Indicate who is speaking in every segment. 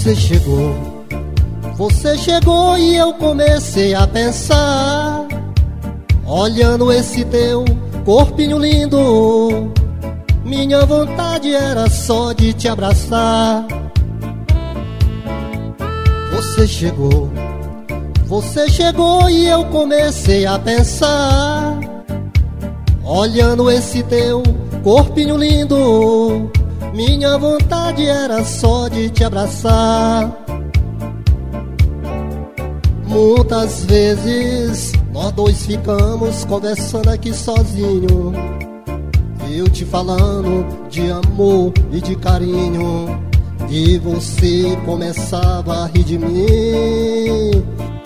Speaker 1: Você chegou e eu comecei a pensar, olhando esse teu corpinho lindo, minha vontade era só de te abraçar. Você chegou e eu comecei a pensar, olhando esse teu corpinho lindo, minha vontade era só de te abraçar. Muitas vezes nós dois ficamos conversando aqui sozinho, eu te falando de amor e de carinho, e você começava a rir de mim.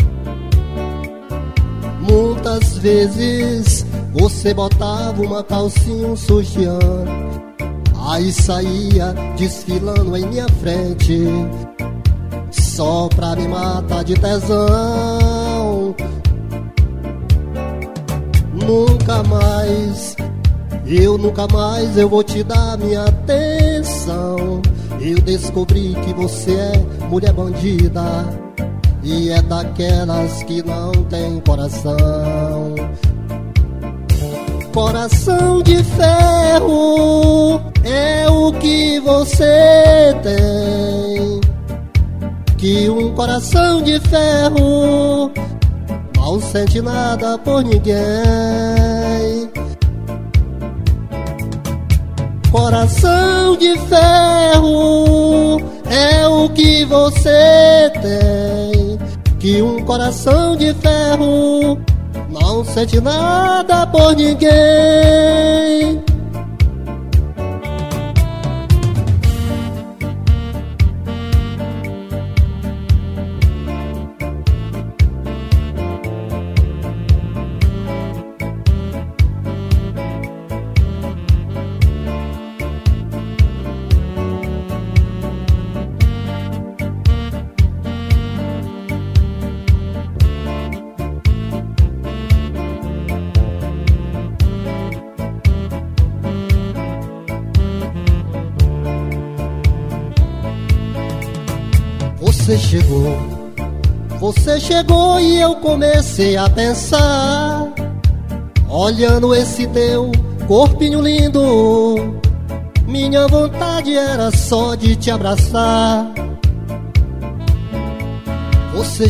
Speaker 1: Muitas vezes você botava uma calcinha, um sutiã, aí saía desfilando em minha frente, só pra me matar de tesão. Nunca mais eu vou te dar minha atenção. Eu descobri que você é mulher bandida e é daquelas que não tem coração. Coração de ferro é o que você tem, que um coração de ferro não sente nada por ninguém. Coração de ferro é o que você tem, que um coração de ferro não sente nada por ninguém. Você chegou e eu comecei a pensar, olhando esse teu corpinho lindo, minha vontade era só de te abraçar. Você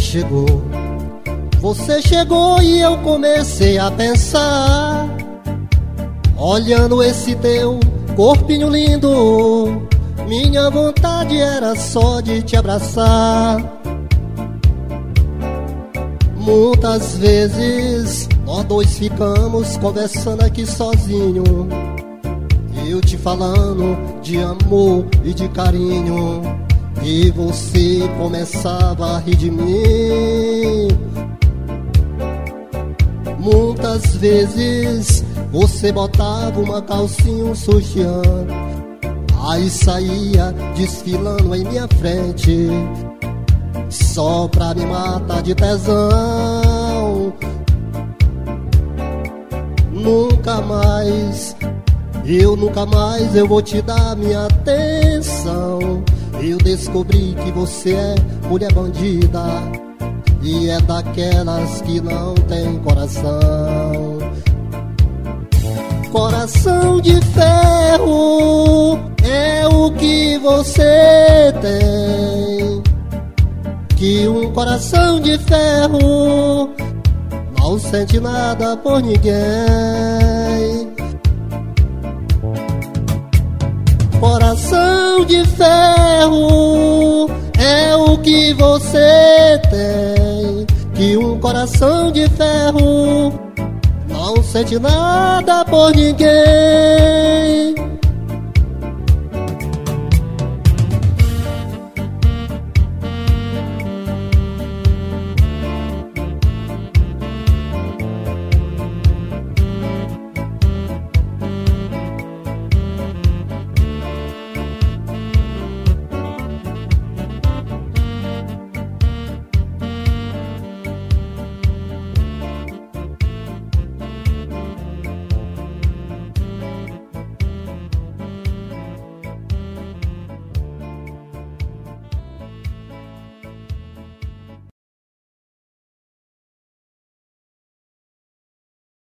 Speaker 1: chegou e eu comecei a pensar, olhando esse teu corpinho lindo, minha vontade era só de te abraçar. Muitas vezes nós dois ficamos conversando aqui sozinho, eu te falando de amor e de carinho, e você começava a rir de mim. Muitas vezes você botava uma calcinha, um sutiã, aí saía desfilando em minha frente, só pra me matar de tesão. Nunca mais eu vou te dar minha atenção. Eu descobri que você é mulher bandida e é daquelas que não tem coração. Coração de ferro é o que você tem, que um coração de ferro não sente nada por ninguém. Coração de ferro é o que você tem, que um coração de ferro não sente nada por ninguém.